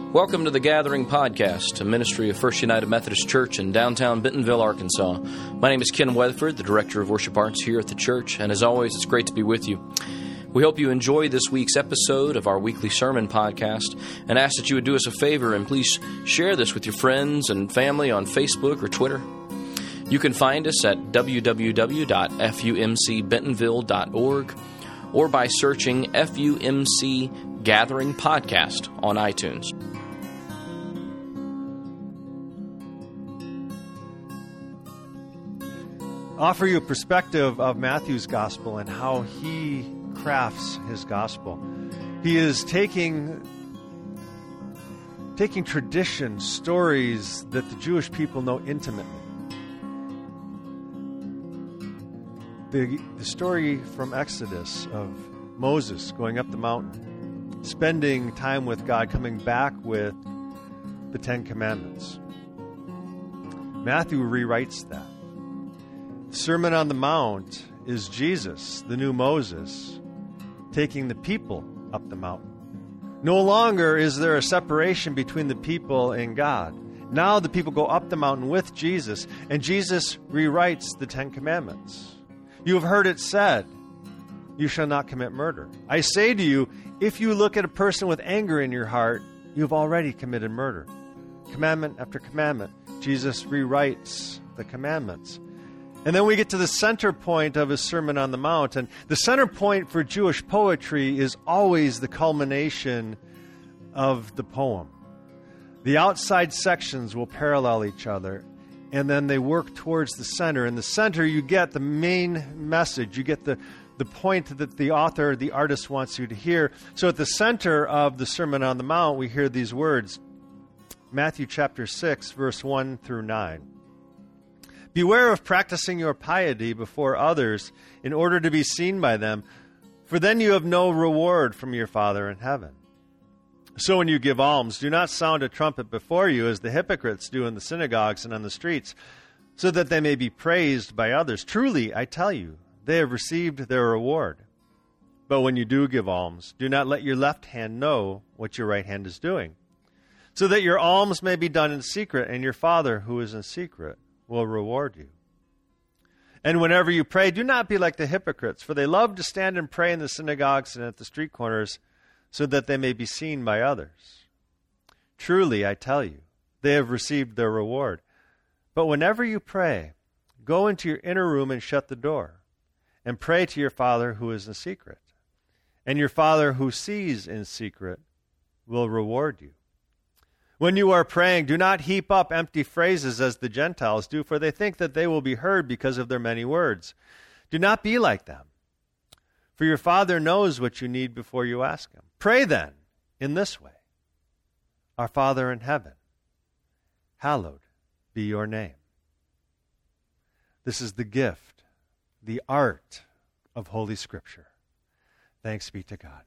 Welcome to the Gathering Podcast, a ministry of First United Methodist Church in downtown Bentonville, Arkansas. My name is Ken Weatherford, the Director of Worship Arts here at the church, and as always, it's great to be with you. We hope you enjoy this week's episode of our weekly sermon podcast and ask that you would do us a favor and please share this with your friends and family on Facebook or Twitter. You can find us at www.fumcbentonville.org or by searching FUMC Gathering Podcast on iTunes. Offer you a perspective of Matthew's gospel and how he crafts his gospel. He is taking traditions, stories that the Jewish people know intimately. The story from Exodus of Moses going up the mountain, spending time with God, coming back with the Ten Commandments. Matthew rewrites that. Sermon on the Mount is Jesus, the new Moses, taking the people up the mountain. No longer is there a separation between the people and God. Now the people go up the mountain with Jesus, and Jesus rewrites the Ten Commandments. You have heard it said, "You shall not commit murder." I say to you, if you look at a person with anger in your heart, you have already committed murder. Commandment after commandment, Jesus rewrites the commandments. And then we get to the center point of his Sermon on the Mount. And the center point for Jewish poetry is always the culmination of the poem. The outside sections will parallel each other, and then they work towards the center. In the center, you get the main message. You get the point that the author, the artist wants you to hear. So at the center of the Sermon on the Mount, we hear these words. Matthew chapter 6, verse 1 through 9. Beware of practicing your piety before others in order to be seen by them, for then you have no reward from your Father in heaven. So when you give alms, do not sound a trumpet before you as the hypocrites do in the synagogues and on the streets, so that they may be praised by others. Truly, I tell you, they have received their reward. But when you do give alms, do not let your left hand know what your right hand is doing, so that your alms may be done in secret, and your Father who is in secret will reward you. And whenever you pray, do not be like the hypocrites, for they love to stand and pray in the synagogues and at the street corners, so that they may be seen by others. Truly, I tell you, they have received their reward. But whenever you pray, go into your inner room and shut the door, and pray to your Father who is in secret. And your Father who sees in secret will reward you. When you are praying, do not heap up empty phrases as the Gentiles do, for they think that they will be heard because of their many words. Do not be like them, for your Father knows what you need before you ask him. Pray then in this way. Our Father in heaven, hallowed be your name. This is the gift, the art of Holy Scripture. Thanks be to God.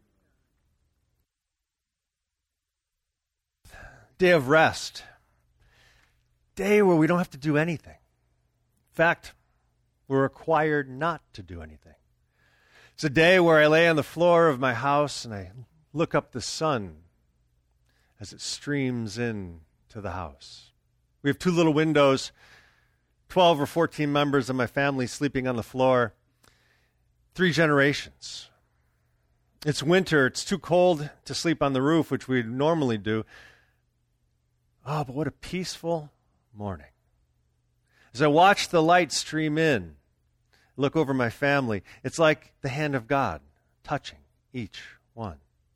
Day of rest. Day where we don't have to do anything. In fact, we're required not to do anything. It's a day where I lay on the floor of my house and I look up the sun as it streams in to the house. We have two little windows, 12 or 14 members of my family sleeping on the floor, 3 generations. It's winter. It's too cold to sleep on the roof, which we normally do. Oh, but what a peaceful morning. As I watch the light stream in, look over my family, it's like the hand of God touching each one.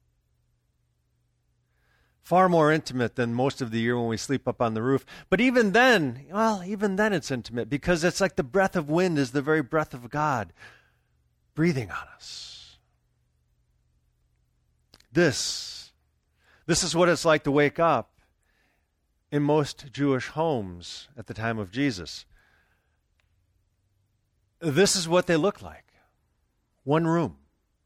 Far more intimate than most of the year when we sleep up on the roof. But even then it's intimate because it's like the breath of wind is the very breath of God breathing on us. This is what it's like to wake up in most Jewish homes at the time of Jesus. This is what they look like. One room.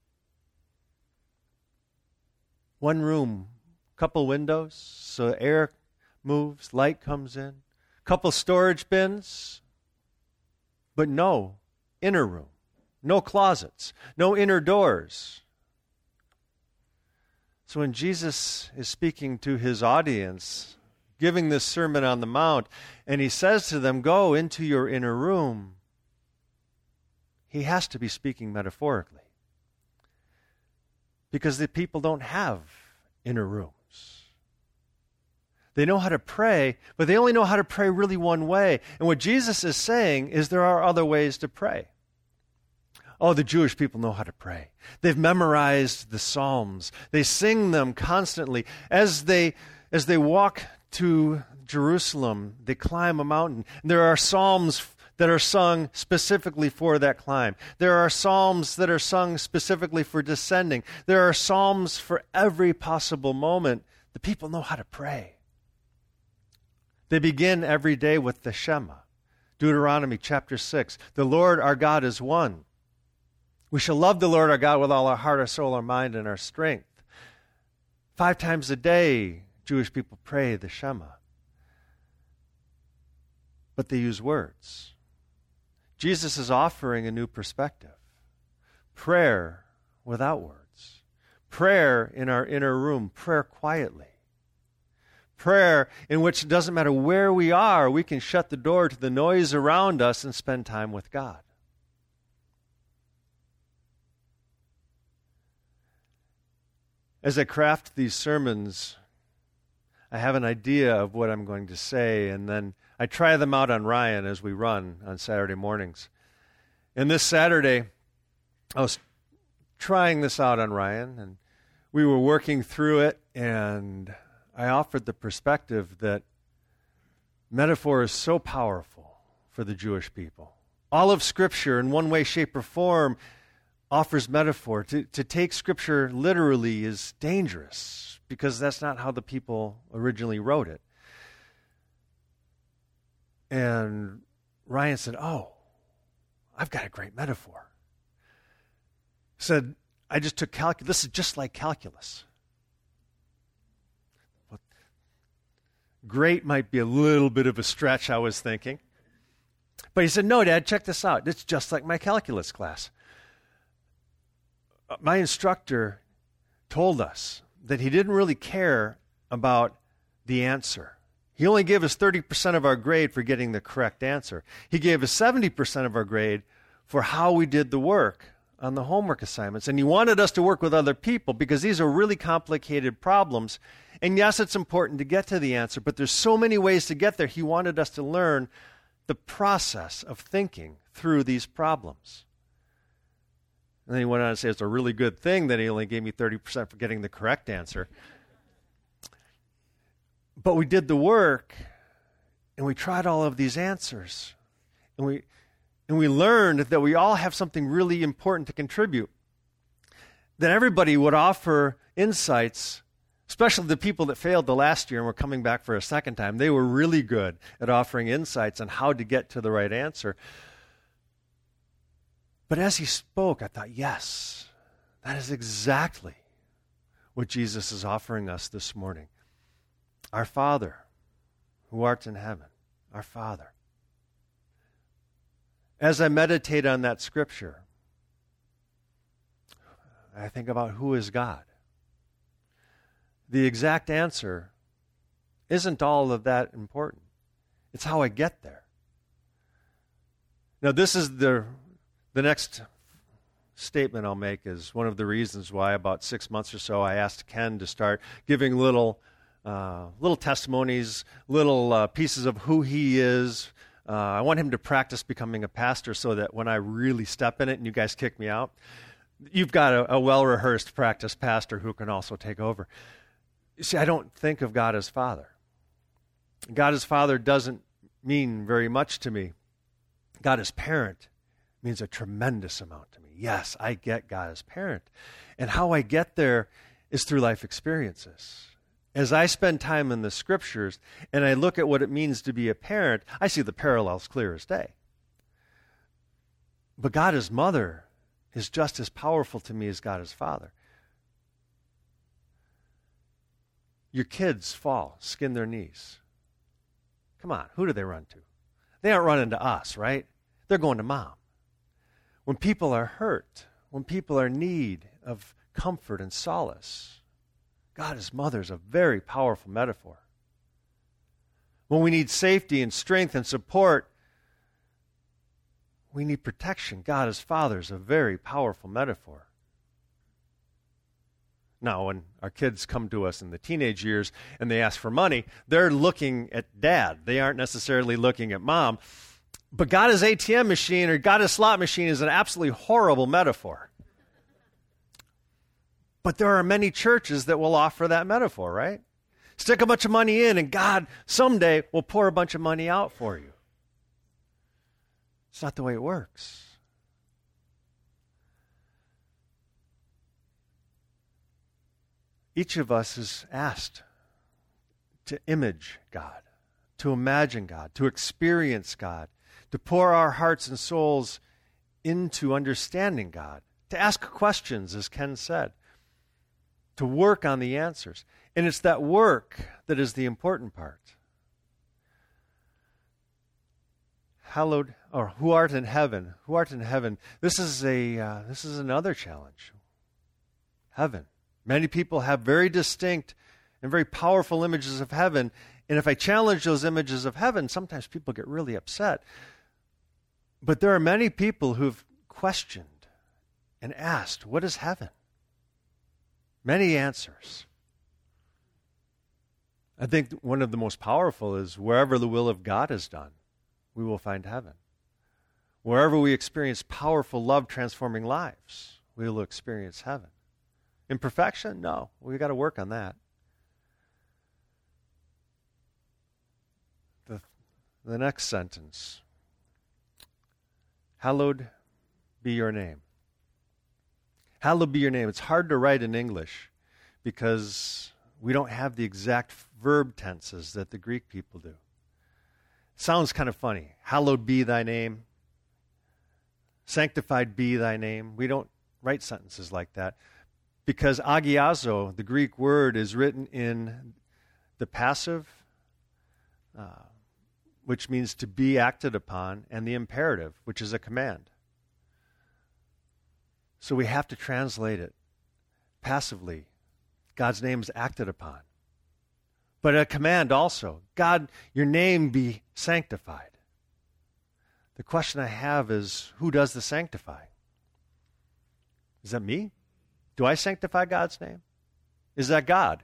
One room. Couple windows so air moves, light comes in. Couple storage bins. But no inner room. No closets. No inner doors. So when Jesus is speaking to his audience, giving this Sermon on the Mount, and he says to them, go into your inner room, he has to be speaking metaphorically. Because the people don't have inner rooms. They know how to pray, but they only know how to pray really one way. And what Jesus is saying is there are other ways to pray. Oh, the Jewish people know how to pray. They've memorized the Psalms. They sing them constantly. As they walk to Jerusalem, they climb a mountain. There are psalms that are sung specifically for that climb. There are psalms that are sung specifically for descending. There are psalms for every possible moment. The people know how to pray. They begin every day with the Shema. Deuteronomy chapter 6. The Lord our God is one. We shall love the Lord our God with all our heart, our soul, our mind, and our strength. 5 times a day, Jewish people pray the Shema. But they use words. Jesus is offering a new perspective. Prayer without words. Prayer in our inner room. Prayer quietly. Prayer in which it doesn't matter where we are, we can shut the door to the noise around us and spend time with God. As I craft these sermons, I have an idea of what I'm going to say, and then I try them out on Ryan as we run on Saturday mornings. And this Saturday, I was trying this out on Ryan, and we were working through it, and I offered the perspective that metaphor is so powerful for the Jewish people. All of Scripture, in one way, shape, or form, offers metaphor. To take Scripture literally is dangerous, because that's not how the people originally wrote it. And Ryan said, oh, I've got a great metaphor. He said, I just took calculus. This is just like calculus. Well, great might be a little bit of a stretch, I was thinking. But he said, no, Dad, check this out. It's just like my calculus class. My instructor told us that he didn't really care about the answer. He only gave us 30% of our grade for getting the correct answer. He gave us 70% of our grade for how we did the work on the homework assignments. And he wanted us to work with other people because these are really complicated problems. And yes, it's important to get to the answer, but there's so many ways to get there. He wanted us to learn the process of thinking through these problems. And then he went on to say it's a really good thing that he only gave me 30% for getting the correct answer. But we did the work, and we tried all of these answers. And we learned that we all have something really important to contribute. That everybody would offer insights, especially the people that failed the last year and were coming back for a second time. They were really good at offering insights on how to get to the right answer. But as he spoke, I thought, yes, that is exactly what Jesus is offering us this morning. Our Father, who art in heaven, our Father. As I meditate on that scripture, I think about who is God. The exact answer isn't all of that important. It's how I get there. Now, this is the next statement I'll make is one of the reasons why about 6 months or so I asked Ken to start giving little testimonies, little pieces of who he is. I want him to practice becoming a pastor so that when I really step in it and you guys kick me out, you've got a well-rehearsed practice pastor who can also take over. You see, I don't think of God as Father. God as Father doesn't mean very much to me. God as parent means a tremendous amount to me. Yes, I get God as parent. And how I get there is through life experiences. As I spend time in the Scriptures and I look at what it means to be a parent, I see the parallels clear as day. But God as mother is just as powerful to me as God as Father. Your kids fall, skin their knees. Come on, who do they run to? They aren't running to us, right? They're going to Mom. When people are hurt, when people are in need of comfort and solace, God as mother is a very powerful metaphor. When we need safety and strength and support, we need protection. God as father is a very powerful metaphor. Now, when our kids come to us in the teenage years and they ask for money, they're looking at dad. They aren't necessarily looking at mom. But God as ATM machine or God as slot machine is an absolutely horrible metaphor. But there are many churches that will offer that metaphor, right? Stick a bunch of money in and God someday will pour a bunch of money out for you. It's not the way it works. Each of us is asked to image God, to imagine God, to experience God, to pour our hearts and souls into understanding God, to ask questions, as Ken said, to work on the answers. And it's that work that is the important part. Hallowed, or who art in heaven, who art in heaven. This is another challenge. Heaven. Many people have very distinct and very powerful images of heaven. And if I challenge those images of heaven, sometimes people get really upset. But there are many people who've questioned and asked, what is heaven? Many answers. I think one of the most powerful is wherever the will of God is done, we will find heaven. Wherever we experience powerful love transforming lives, we will experience heaven. Imperfection? No. We've got to work on that. The next sentence. Hallowed be your name. Hallowed be your name. It's hard to write in English because we don't have the exact verb tenses that the Greek people do. It sounds kind of funny. Hallowed be thy name. Sanctified be thy name. We don't write sentences like that. Because agiazo, the Greek word, is written in the passive, which means to be acted upon, and the imperative, which is a command. So we have to translate it passively. God's name is acted upon. But a command also. God, your name be sanctified. The question I have is, who does the sanctifying? Is that me? Do I sanctify God's name? Is that God?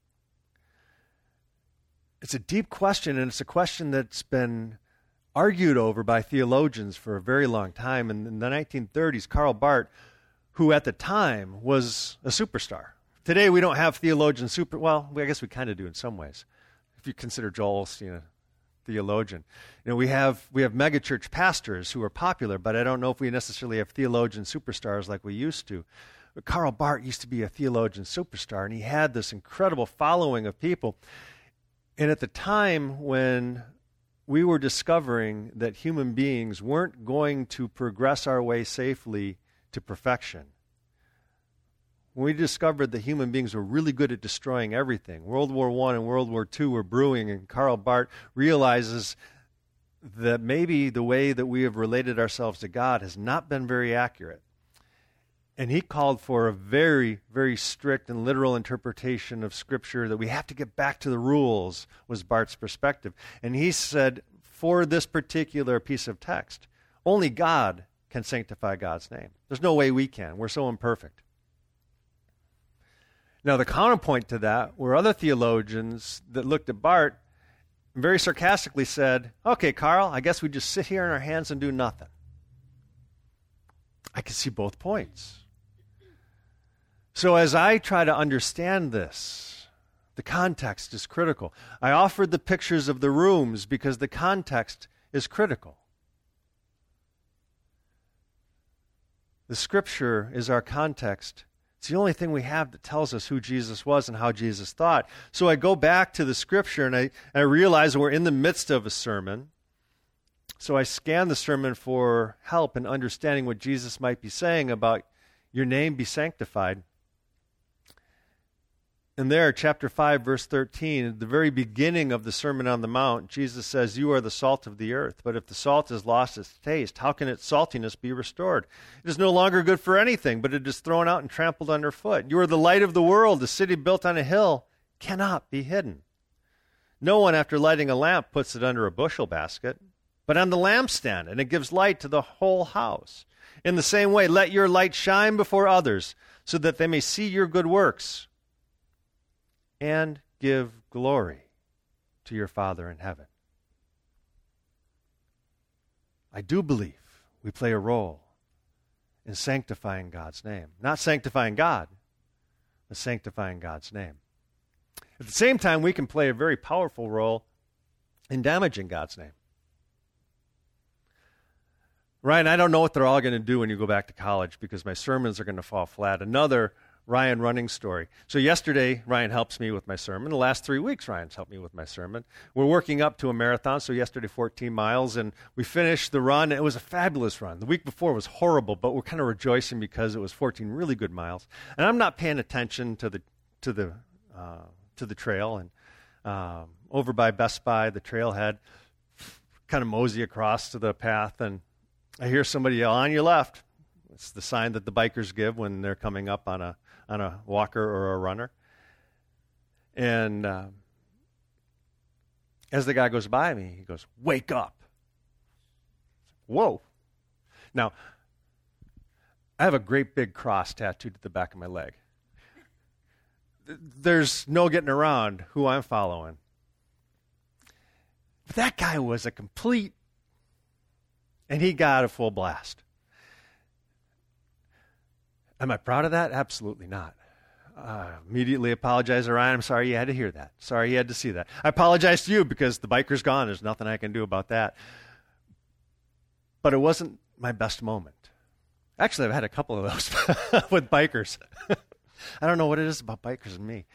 It's a deep question, and it's a question that's been argued over by theologians for a very long time. And in the 1930s, Karl Barth, who at the time was a superstar. Today we don't have theologians I guess we kind of do in some ways. If you consider Joel Osteen a theologian. We have megachurch pastors who are popular, but I don't know if we necessarily have theologian superstars like we used to. But Karl Barth used to be a theologian superstar, and he had this incredible following of people. And at the time when we were discovering that human beings weren't going to progress our way safely to perfection, when we discovered that human beings were really good at destroying everything, World War I and World War II were brewing, and Karl Barth realizes that maybe the way that we have related ourselves to God has not been very accurate. And he called for a very, very strict and literal interpretation of Scripture, that we have to get back to the rules, was Barth's perspective. And he said, for this particular piece of text, only God can sanctify God's name. There's no way we can. We're so imperfect. Now, the counterpoint to that were other theologians that looked at Barth and very sarcastically said, okay, Karl, I guess we just sit here on our hands and do nothing. I can see both points. So as I try to understand this, the context is critical. I offered the pictures of the rooms because the context is critical. The Scripture is our context. It's the only thing we have that tells us who Jesus was and how Jesus thought. So I go back to the Scripture and I realize we're in the midst of a sermon. So I scan the sermon for help in understanding what Jesus might be saying about your name be sanctified. And there, chapter 5, verse 13, at the very beginning of the Sermon on the Mount, Jesus says, "You are the salt of the earth. But if the salt has lost its taste, how can its saltiness be restored? It is no longer good for anything, but it is thrown out and trampled underfoot. You are the light of the world. A city built on a hill cannot be hidden. No one, after lighting a lamp, puts it under a bushel basket, but on the lampstand, and it gives light to the whole house. In the same way, let your light shine before others, so that they may see your good works and give glory to your Father in heaven." I do believe we play a role in sanctifying God's name. Not sanctifying God, but sanctifying God's name. At the same time, we can play a very powerful role in damaging God's name. Ryan, I don't know what they're all going to do when you go back to college because my sermons are going to fall flat. Another Ryan running story. So yesterday, Ryan helps me with my sermon. The last 3 weeks, Ryan's helped me with my sermon. We're working up to a marathon, so yesterday 14 miles, and we finished the run. It was a fabulous run. The week before was horrible, but we're kind of rejoicing because it was 14 really good miles. And I'm not paying attention to the trail, and over by Best Buy, the trailhead, kind of mosey across to the path, and I hear somebody yell, "On your left." It's the sign that the bikers give when they're coming up on a walker or a runner. And as the guy goes by me, he goes, "Wake up." Whoa. Now, I have a great big cross tattooed to the back of my leg. There's no getting around who I'm following. But that guy was a complete, and he got a full blast. Am I proud of that? Absolutely not. Immediately apologize to Ryan. I'm sorry you had to hear that. Sorry you had to see that. I apologize to you because the biker's gone. There's nothing I can do about that. But it wasn't my best moment. Actually, I've had a couple of those with bikers. I don't know what it is about bikers and me.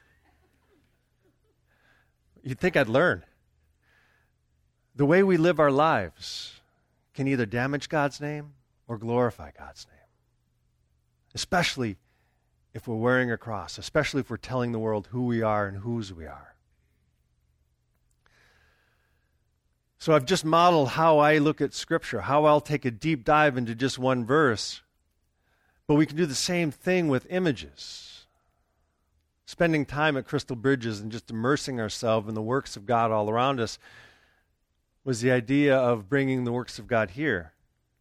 You'd think I'd learn. The way we live our lives can either damage God's name or glorify God's name. Especially if we're wearing a cross, especially if we're telling the world who we are and whose we are. So I've just modeled how I look at Scripture, how I'll take a deep dive into just one verse. But we can do the same thing with images. Spending time at Crystal Bridges and just immersing ourselves in the works of God all around us was the idea of bringing the works of God here.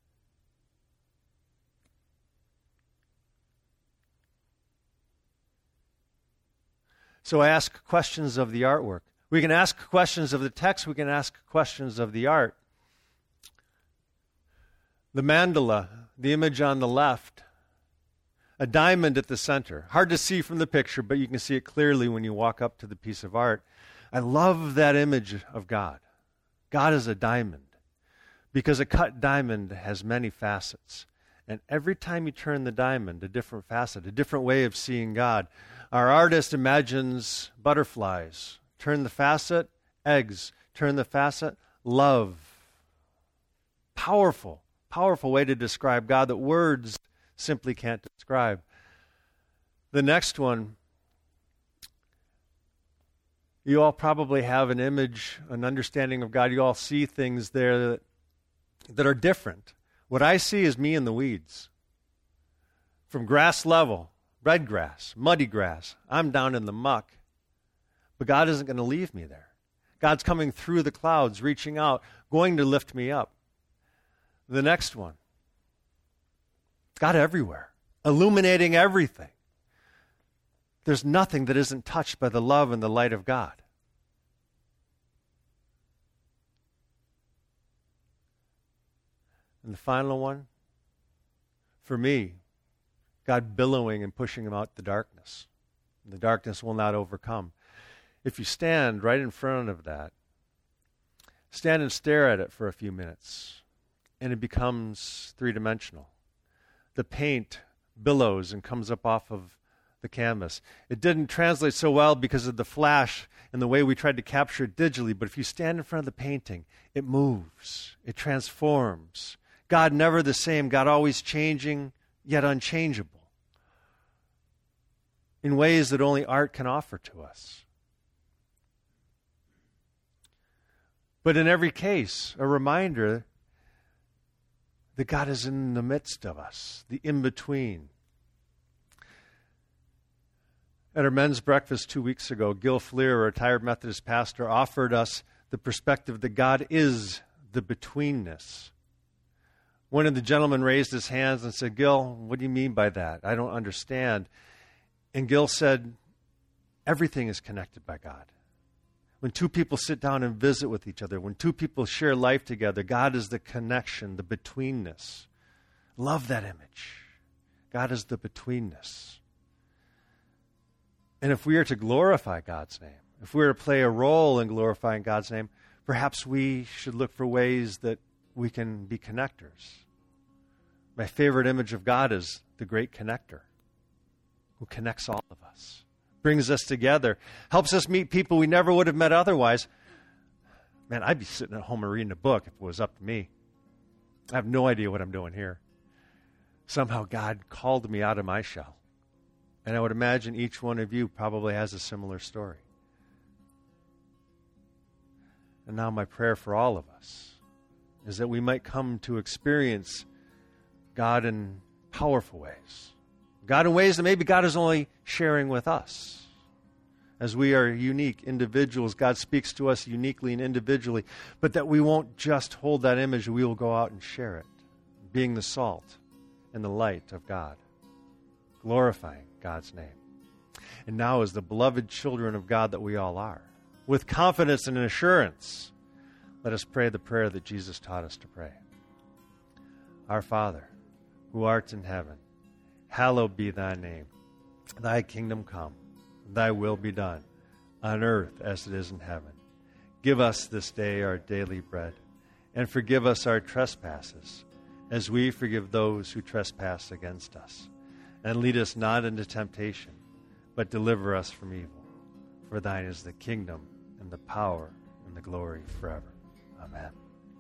So I ask questions of the artwork. We can ask questions of the text. We can ask questions of the art. The mandala, the image on the left, a diamond at the center. Hard to see from the picture, but you can see it clearly when you walk up to the piece of art. I love that image of God. God is a diamond because a cut diamond has many facets. And every time you turn the diamond, a different facet, a different way of seeing God. Our artist imagines butterflies. Turn the facet, eggs. Turn the facet, love. Powerful, powerful way to describe God that words simply can't describe. The next one, you all probably have an image, an understanding of God. You all see things there that are different. What I see is me in the weeds. From grass level, red grass, muddy grass, I'm down in the muck. But God isn't going to leave me there. God's coming through the clouds, reaching out, going to lift me up. The next one, God everywhere, illuminating everything. There's nothing that isn't touched by the love and the light of God. And the final one, for me, God billowing and pushing him out the darkness. The darkness will not overcome. If you stand right in front of that, stand and stare at it for a few minutes, and it becomes three-dimensional. The paint billows and comes up off of the canvas. It didn't translate so well because of the flash and the way we tried to capture it digitally, but if you stand in front of the painting, it moves, it transforms. God never the same, God always changing, yet unchangeable. in ways that only art can offer to us. But in every case, a reminder that God is in the midst of us, the in-between. At our men's breakfast 2 weeks ago, Gil Fleer, a retired Methodist pastor, offered us the perspective that God is the betweenness. One of the gentlemen raised his hands and said, "Gil, what do you mean by that? I don't understand." And Gil said, everything is connected by God. When two people sit down and visit with each other, when two people share life together, God is the connection, the betweenness. Love that image. God is the betweenness. And if we are to glorify God's name, if we are to play a role in glorifying God's name, perhaps we should look for ways that we can be connectors. My favorite image of God is the great connector who connects all of us, brings us together, helps us meet people we never would have met otherwise. Man, I'd be sitting at home and reading a book if it was up to me. I have no idea what I'm doing here. Somehow God called me out of my shell. And I would imagine each one of you probably has a similar story. And now my prayer for all of us is that we might come to experience God in powerful ways. God in ways that maybe God is only sharing with us. As we are unique individuals, God speaks to us uniquely and individually, but that we won't just hold that image, we will go out and share it, being the salt and the light of God, glorifying God's name. And now, as the beloved children of God that we all are, with confidence and assurance, let us pray the prayer that Jesus taught us to pray. Our Father, who art in heaven, hallowed be thy name. Thy kingdom come, thy will be done, on earth as it is in heaven. Give us this day our daily bread, and forgive us our trespasses, as we forgive those who trespass against us. And lead us not into temptation, but deliver us from evil. For thine is the kingdom, and the power, and the glory forever. Amen.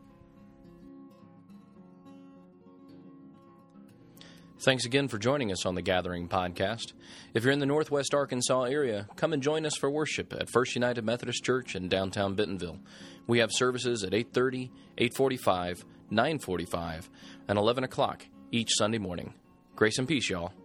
Thanks again for joining us on the Gathering Podcast. If you're in the Northwest Arkansas area, come and join us for worship at First United Methodist Church in downtown Bentonville. We have services at 8:30, 8:45, 9:45, and 11 o'clock each Sunday morning. Grace and peace, y'all.